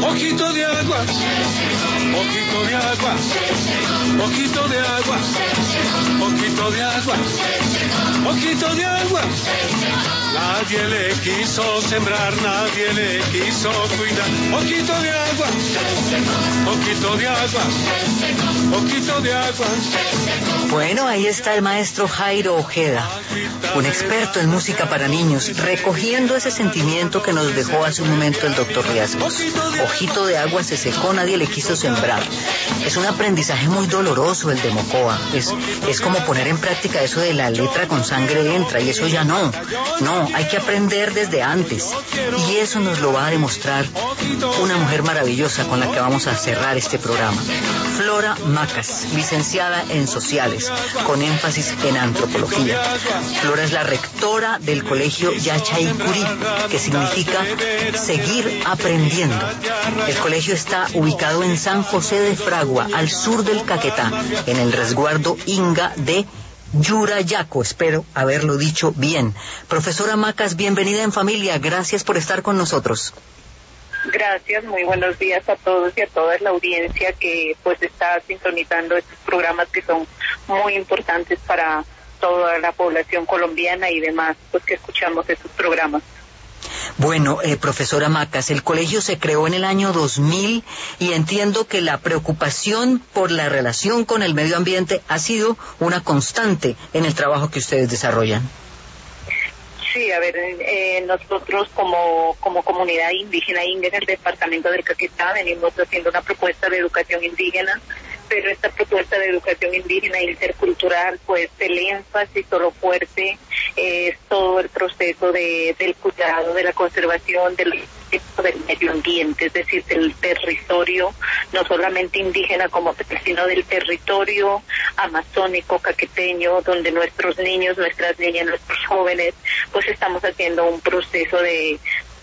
Ojito de agua, ojito de agua, ojito de agua, ojito de agua, ojito de agua. Nadie le quiso sembrar, nadie le quiso cuidar. Ojito de agua, ojito de agua, ojito de agua. Bueno, ahí está el maestro Jairo Ojeda, un experto en música para niños, recogiendo ese sentimiento que nos dejó hace un momento el doctor Riascos. Ojito de agua se secó, nadie le quiso sembrar. Es un aprendizaje muy doloroso el de Mocoa. Es como poner en práctica eso de la letra con sangre entra, y eso ya no. No, hay que aprender desde antes. Y eso nos lo va a demostrar una mujer maravillosa con la que vamos a cerrar este programa. Flora Macas, licenciada en Sociales, con énfasis en Antropología. Flora es la rectora del colegio Yachay Curí, que significa seguir aprendiendo. El colegio está ubicado en San José de Fragua, al sur del Caquetá, en el resguardo Inga de Yurayaco. Espero haberlo dicho bien. Profesora Macas, bienvenida en familia. Gracias por estar con nosotros. Gracias, muy buenos días a todos y a toda la audiencia que pues está sintonizando estos programas que son muy importantes para toda la población colombiana y demás, pues que escuchamos estos programas. Bueno, profesora Macas, el colegio se creó en el año 2000 y entiendo que la preocupación por la relación con el medio ambiente ha sido una constante en el trabajo que ustedes desarrollan. Sí, a ver, nosotros como comunidad indígena en el departamento del Caquetá venimos haciendo una propuesta de educación indígena, pero esta propuesta de educación indígena intercultural, pues el énfasis o lo fuerte es todo el proceso del cuidado, de la conservación del medio ambiente, es decir, del territorio, no solamente indígena como tal, sino del territorio amazónico, caqueteño, donde nuestros niños, nuestras niñas, nuestros jóvenes, pues estamos haciendo un proceso de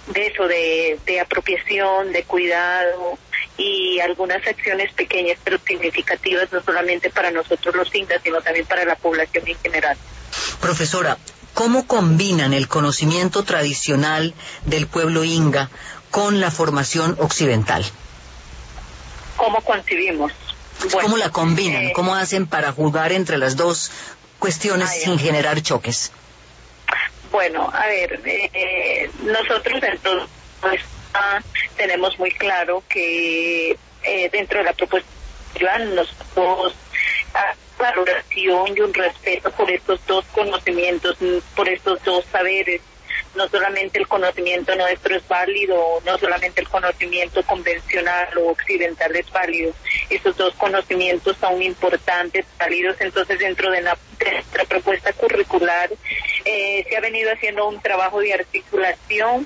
apropiación, de cuidado y algunas acciones pequeñas pero significativas, no solamente para nosotros los incas, sino también para la población en general. Profesora, ¿cómo combinan el conocimiento tradicional del pueblo inga con la formación occidental? ¿Cómo concibimos? Bueno, ¿cómo la combinan? ¿Cómo hacen para jugar entre las dos cuestiones sin generar choques? Bueno, a ver, nosotros dentro de tenemos muy claro que dentro de la propuesta nosotros valoración y un respeto por estos dos conocimientos, por estos dos saberes. No solamente el conocimiento nuestro es válido, no solamente el conocimiento convencional o occidental es válido. Esos dos conocimientos son importantes, válidos. Entonces, dentro de nuestra propuesta curricular se ha venido haciendo un trabajo de articulación,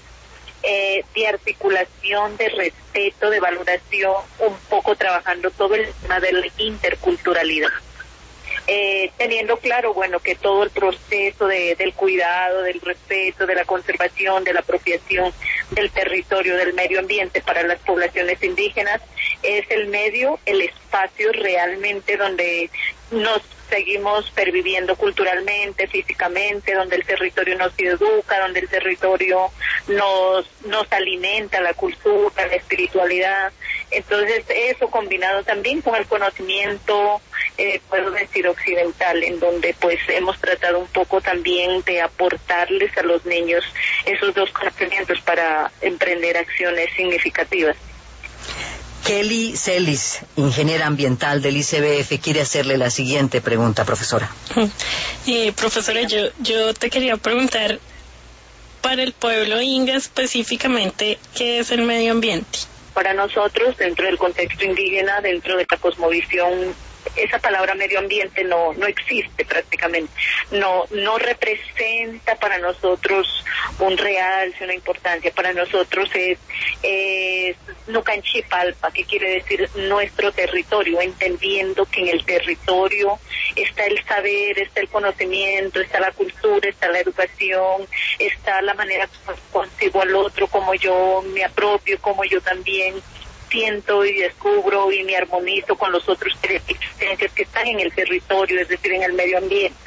de respeto, de valoración, un poco trabajando todo el tema de la interculturalidad. Teniendo claro, bueno, que todo el proceso del cuidado, del respeto, de la conservación, de la apropiación del territorio, del medio ambiente para las poblaciones indígenas es el medio, el espacio realmente donde nos seguimos perviviendo culturalmente, físicamente, donde el territorio nos educa, donde el territorio nos alimenta la cultura, la espiritualidad. Entonces eso combinado también con el conocimiento, puedo decir occidental, en donde pues hemos tratado un poco también de aportarles a los niños esos dos conocimientos para emprender acciones significativas. Kelly Celis, ingeniera ambiental del ICBF, quiere hacerle la siguiente pregunta, profesora. Profesora, yo te quería preguntar, para el pueblo inga específicamente, ¿qué es el medio ambiente? Para nosotros, dentro del contexto indígena, dentro de la cosmovisión, esa palabra medio ambiente no existe prácticamente, no representa para nosotros un realce, una importancia. Para nosotros es Nucanchipalpa, que quiere decir nuestro territorio, entendiendo que en el territorio está el saber, está el conocimiento, está la cultura, está la educación, está la manera como concibo al otro, como yo me apropio, como yo también siento y descubro y me armonizo con los otros existencias que están en el territorio, es decir, en el medio ambiente.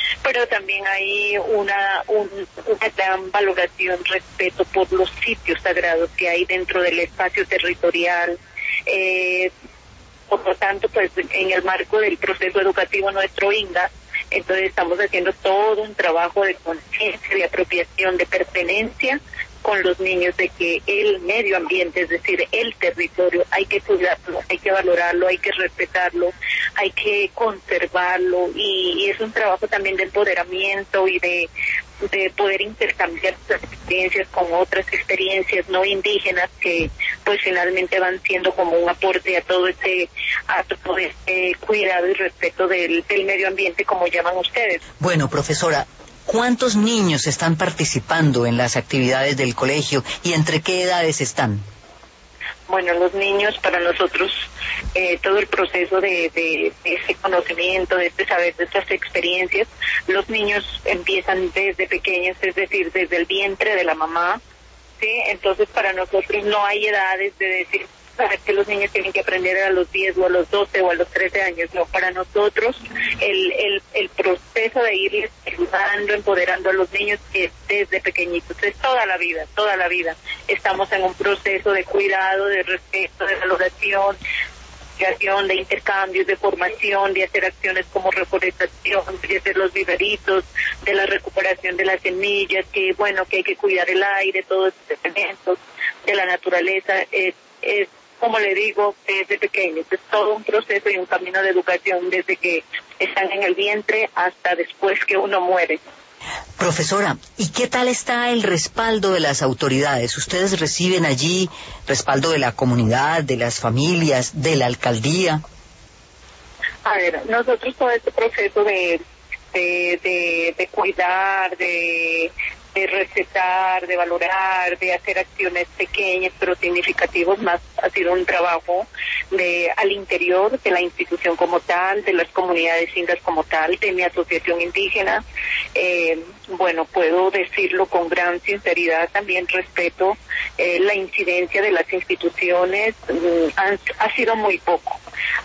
pero también hay una gran valoración, respeto por los sitios sagrados que hay dentro del espacio territorial. Por lo tanto, pues en el marco del proceso educativo nuestro INGA, entonces estamos haciendo todo un trabajo de conciencia, de apropiación, de pertenencia con los niños, de que el medio ambiente, es decir, el territorio, hay que cuidarlo, hay que valorarlo, hay que respetarlo, hay que conservarlo, y es un trabajo también de empoderamiento y de poder intercambiar las experiencias con otras experiencias no indígenas que pues finalmente van siendo como un aporte a todo este cuidado y respeto del medio ambiente, como llaman ustedes. Bueno, profesora, ¿cuántos niños están participando en las actividades del colegio y entre qué edades están? Bueno, los niños, para nosotros, todo el proceso de ese conocimiento, de este saber, de estas experiencias, los niños empiezan desde pequeños, es decir, desde el vientre de la mamá, ¿sí? Entonces, para nosotros no hay edades de decir que los niños tienen que aprender a los 10 o a los 12 o a los 13 años. No, para nosotros el proceso de irles ayudando, empoderando a los niños es desde pequeñitos, es toda la vida. Estamos en un proceso de cuidado, de respeto, de valoración, de intercambios, de formación, de hacer acciones como reforestación, de hacer los viveritos, de la recuperación de las semillas, que bueno, que hay que cuidar el aire, todos estos elementos de la naturaleza. Es como le digo, desde pequeños, es todo un proceso y un camino de educación desde que están en el vientre hasta después que uno muere. Profesora, ¿y qué tal está el respaldo de las autoridades? ¿Ustedes reciben allí respaldo de la comunidad, de las familias, de la alcaldía? A ver, nosotros todo este proceso de cuidar, de respetar, de valorar, de hacer acciones pequeñas pero significativas, más ha sido un trabajo al interior de la institución como tal, de las comunidades indas como tal, de mi asociación indígena. Bueno, puedo decirlo con gran sinceridad, también respeto la incidencia de las instituciones, ha sido muy poco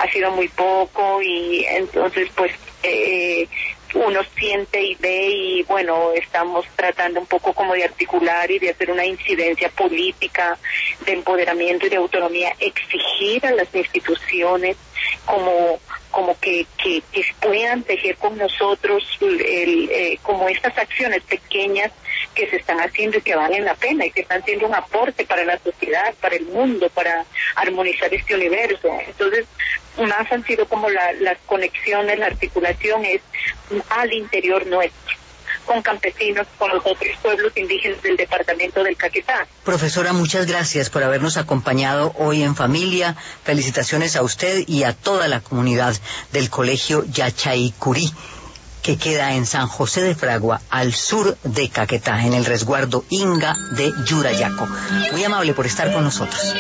y entonces pues uno siente y ve y bueno, estamos tratando un poco como de articular y de hacer una incidencia política de empoderamiento y de autonomía, exigir a las instituciones como que puedan tejer con nosotros como estas acciones pequeñas que se están haciendo y que valen la pena y que están siendo un aporte para la sociedad, para el mundo, para armonizar este universo. Entonces, más han sido como las conexiones, la articulación es al interior nuestro, con campesinos, con los otros pueblos indígenas del departamento del Caquetá. Profesora, muchas gracias por habernos acompañado hoy en Familia. Felicitaciones a usted y a toda la comunidad del Colegio Yachaycurí, que queda en San José de Fragua, al sur de Caquetá, en el resguardo Inga de Yurayaco. Muy amable por estar con nosotros.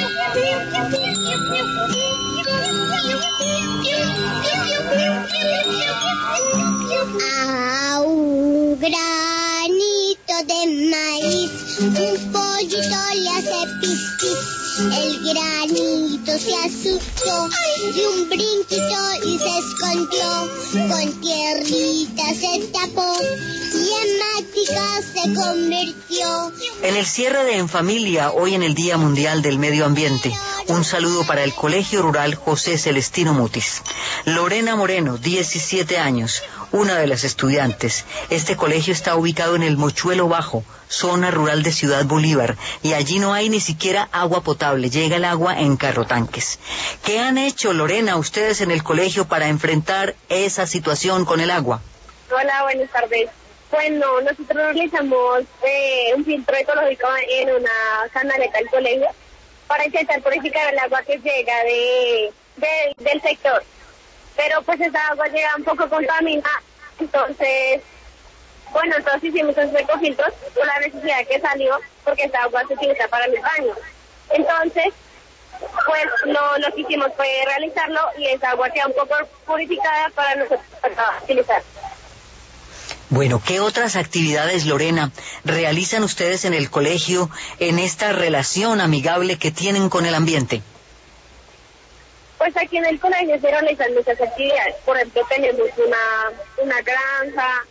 A un granito de maíz, un pollito le hace pis pis. El granito se asustó de un brinquito y se escondió. Con tierrita se tapó y en mática se convirtió. En el cierre de En Familia, hoy en el Día Mundial del Medio Ambiente, un saludo para el Colegio Rural José Celestino Mutis. Lorena Moreno, 17 años, una de las estudiantes. Este colegio está ubicado en el Mochuelo Bajo, zona rural de Ciudad Bolívar, y allí no hay ni siquiera agua potable, llega el agua en carrotanques. ¿Qué han hecho, Lorena, ustedes en el colegio para enfrentar esa situación con el agua? Hola, buenas tardes. Bueno, nosotros realizamos un filtro ecológico en una canaleta del colegio para intentar purificar el agua que llega del sector. Pero pues esa agua llega un poco contaminada, entonces, bueno, entonces hicimos esos ecofiltros por la necesidad que salió, porque esa agua se utiliza para los baños. Entonces, pues lo que hicimos fue realizarlo y esa agua queda un poco purificada para nosotros para utilizar. Bueno, ¿qué otras actividades, Lorena, realizan ustedes en el colegio en esta relación amigable que tienen con el ambiente? Pues aquí en el colegio se realizan muchas actividades. Por ejemplo, tenemos una granja,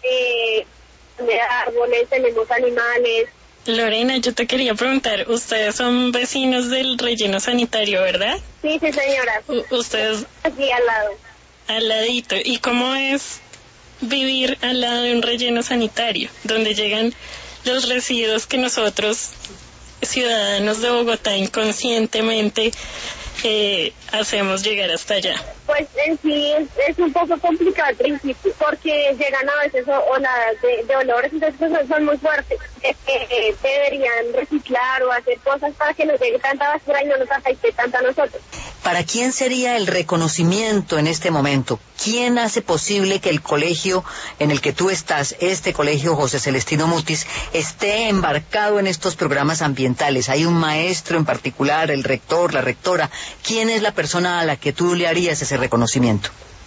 de árboles, tenemos animales. Lorena, yo te quería preguntar, ustedes son vecinos del relleno sanitario, ¿verdad? Sí, señora. Ustedes... Aquí al lado. Al ladito. ¿Y cómo es vivir al lado de un relleno sanitario, donde llegan los residuos que nosotros, ciudadanos de Bogotá, inconscientemente hacemos llegar hasta allá? Pues en sí es un poco complicado al principio, porque llegan a veces olas de olores, entonces pues, son muy fuertes. Deberían reciclar o hacer cosas para que no llegue tanta basura y no nos afecte tanto a nosotros. ¿Para quién sería el reconocimiento en este momento? ¿Quién hace posible que el colegio en el que tú estás, este colegio José Celestino Mutis, esté embarcado en estos programas ambientales? ¿Hay un maestro en particular, el rector, la rectora? ¿Quién es la persona a la que tú le harías ese reconocimiento?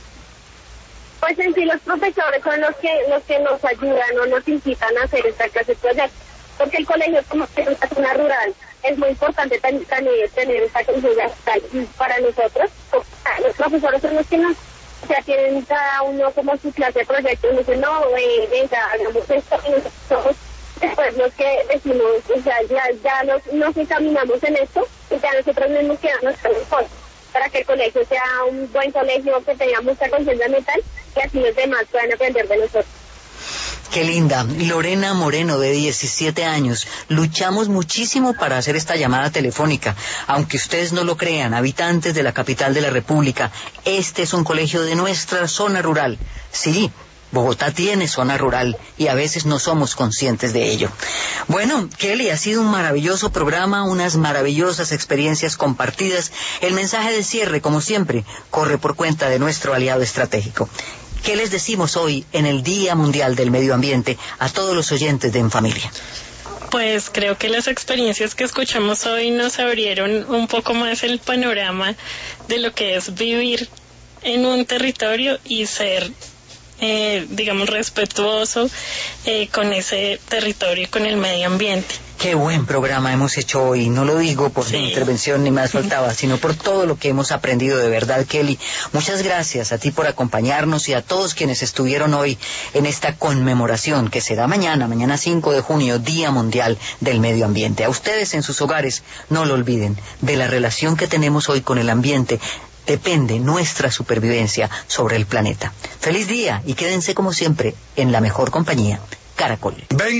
Pues en sí los profesores son los que nos ayudan o nos incitan a hacer esta clase de proyectos, porque el colegio como que es una zona rural, es muy importante también tener esta conciencia para nosotros. Los profesores son los que nos, o sea, tienen cada uno como su clase de proyectos, y dicen, no, venga, hagamos esto, y nosotros somos después los que decimos, o sea, ya nos encaminamos en esto, y ya nosotros mismos quedamos mejor, para que el colegio sea un buen colegio que tenga mucha conciencia ambiental, y así los demás puedan aprender de nosotros. Qué linda. Lorena Moreno, de 17 años. Luchamos muchísimo para hacer esta llamada telefónica. Aunque ustedes no lo crean, habitantes de la capital de la República, este es un colegio de nuestra zona rural. Sí, Bogotá tiene zona rural y a veces no somos conscientes de ello. Bueno, Kelly, ha sido un maravilloso programa, unas maravillosas experiencias compartidas. El mensaje de cierre, como siempre, corre por cuenta de nuestro aliado estratégico. ¿Qué les decimos hoy en el Día Mundial del Medio Ambiente a todos los oyentes de En Familia? Pues creo que las experiencias que escuchamos hoy nos abrieron un poco más el panorama de lo que es vivir en un territorio y ser, digamos, respetuoso con ese territorio y con el medio ambiente. Qué buen programa hemos hecho hoy, no lo digo por mi intervención ni más faltaba, sino por todo lo que hemos aprendido, de verdad, Kelly. Muchas gracias a ti por acompañarnos y a todos quienes estuvieron hoy en esta conmemoración que será mañana 5 de junio, Día Mundial del Medio Ambiente. A ustedes en sus hogares, no lo olviden, de la relación que tenemos hoy con el ambiente depende nuestra supervivencia sobre el planeta. Feliz día y quédense como siempre en la mejor compañía, Caracol.